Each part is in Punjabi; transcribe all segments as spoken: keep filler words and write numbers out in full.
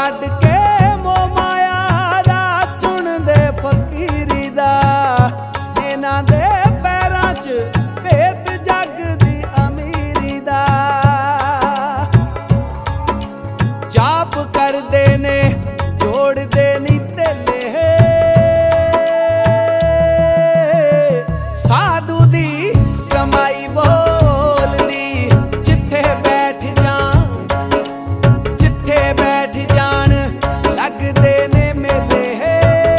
ਛੱਡ ਕੇ ਮੋਹ ਮਾਇਆ ਦਾ ਚੁਣਦੇ ਫਕੀਰੀ ਦਾ। ਇਹਨਾਂ ਦੇ ਪੈਰਾਂ 'ਚ ਭੇਤ ਜੱਗ ਦੀ ਅਮੀਰੀ ਦਾ। ਜਾਪ ਕਰਦੇ ਨੇ ਜੋੜਦੇ ਨੀ ਤੇਲੇ, ਸਾਧੂ ਦੀ ਕਮਾਈ ਬੋਲਦੀ। ਜਿੱਥੇ ਬੈਠ ਜਾਣ ਜਿੱਥੇ ਬੈਠ ਜਾਣ ਲੱਗਦੇ ਨੇ ਮੇਲੇ,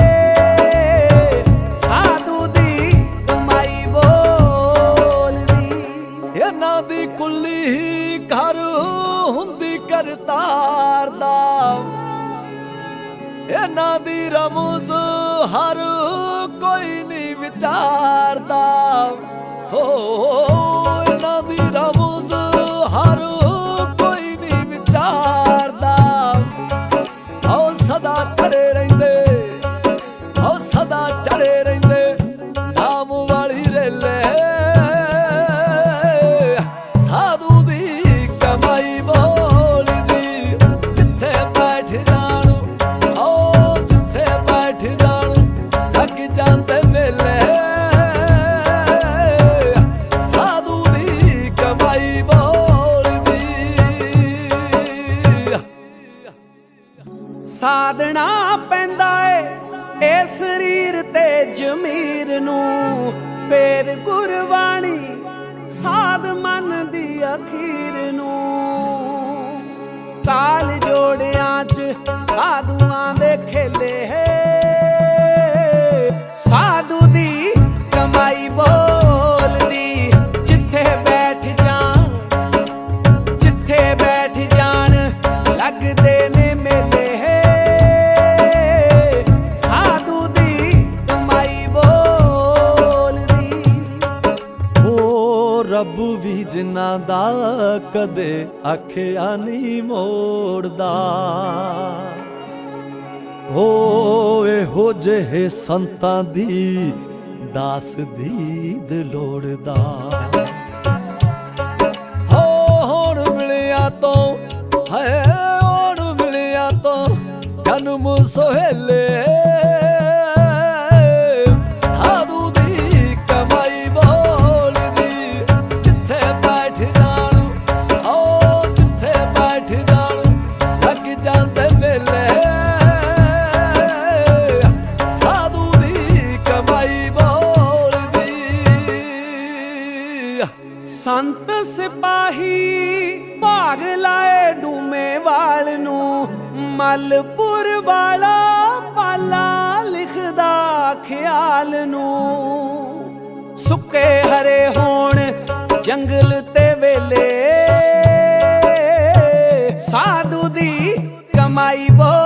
ਸਾਧੂ ਦੀ ਕਮਾਈ ਬੋਲਦੀ। ਇਹਨਾਂ ਦੀ ਕੁੱਲੀ ਘਰ ਹੁੰਦੀ ਕਰਤਾਰ ਦਾ, ਇਹਨਾਂ ਦੀ ਰਮਜ਼ ਹਰ ਕੋਈ ਨਹੀਂ ਵਿਚਾਰਦਾ। ਹੋ ਇਹਨਾਂ ਦੀ ਰਮਜ਼ ਹਰ ਕੋਈ ਨਹੀਂ ਵਿਚਾਰਦਾ। ਆਓ ਸਦਾ ਚੜੇ ਰਹਿੰਦੇ, ਆਓ ਸਦਾ ਚੜੇ ਰਹਿੰਦੇ ਨਾਮ ਵਾਲੀ ਰੇਲੇ, ਸਾਧੂ ਦੀ ਕਮਾਈ ਬੋਲਦੀ। ਜਿੱਥੇ ਬੈਠ ਜਾਣ, ਆਓ ਜਿੱਥੇ ਬੈਠ ਜਾਣ ਲੱਗ ਜਾਂਦੇ ਮੇਲੇ, ਸਾਧੂ ਦੀ ਕਮਾਈ ਬੋਲਦੀ। ਸਾਧਣਾ ਪੈਂਦਾ ਏ ਇਹ ਸਰੀਰ ਤੇ ਜ਼ਮੀਰ ਨੂੰ, ਫੇਰ ਗੁਰਬਾਣੀ ਸਾਧ ਮਨ ਦੀ ਅਖੀਰ ਨੂੰ। ਕਾਲ ਜੋੜਿਆਂ 'ਚ ਸਾਧੂਆਂ ਦੇ ਖੇਲੇ, ਸਾਧੂ ਦੀ ਕਮਾਈ ਬੋਲਦੀ। ਜਿੱਥੇ ਬੈਠ ਜਾਣ ਜਿੱਥੇ ਬੈਠ ਜਾਣ ਲੱਗਦੇ ਨੇ ਮੇਲੇ, ਸਾਧੂ ਦੀ ਕਮਾਈ ਬੋਲਦੀ। ਹੋ ਰੱਬ ਵੀ ਜਿਨ੍ਹਾਂ ਦਾ ਕਦੇ ਆਖਿਆ ਨਹੀਂ ਮੋੜਦਾ, ਹੋ ਇਹੋ ਜਿਹੇ ਸੰਤਾਂ ਦੀ ਦਾਸ ਦੀਦ ਲੋੜਦਾ। ਹੋ ਹੁਣ ਮਿਲਿਆ ਤੋਂ ਹੈ ਹੁਣ ਮਿਲਿਆ ਤੋਂ ਜਨਮ ਸੋਹੇਲੇ, ਸਾਧੂ ਦੀ ਕਮਾਈ ਬੋਲਦੀ। ਜਿੱਥੇ ਬੈਠ ਜਾਣ, ਆਓ ਜਿੱਥੇ ਬੈਠ ਜਾਣ ਲੱਗ ਜਾਂਦੇ ਮੇਲੇ, ਸਾਧੂ ਦੀ ਕਮਾਈ ਬੋਲਦੀ। ਸੰਤ ਸਿਪਾਹੀ ਭਾਗ ਲਾਏ ਡੂਮੇਵਾਲ ਨੂੰ, ਮਲਪੁਰ ਵਾਲਾ ਪਾਲਾ ਲਿਖਦਾ ਖਿਆਲ ਨੂੰ। ਸੁੱਕੇ ਹਰੇ ਹੋਣ ਜੰਗਲ ਤੇ ਵੇਲੇ, ਸਾਧੂ ਦੀ ਕਮਾਈ ਬੋਲਦੀ।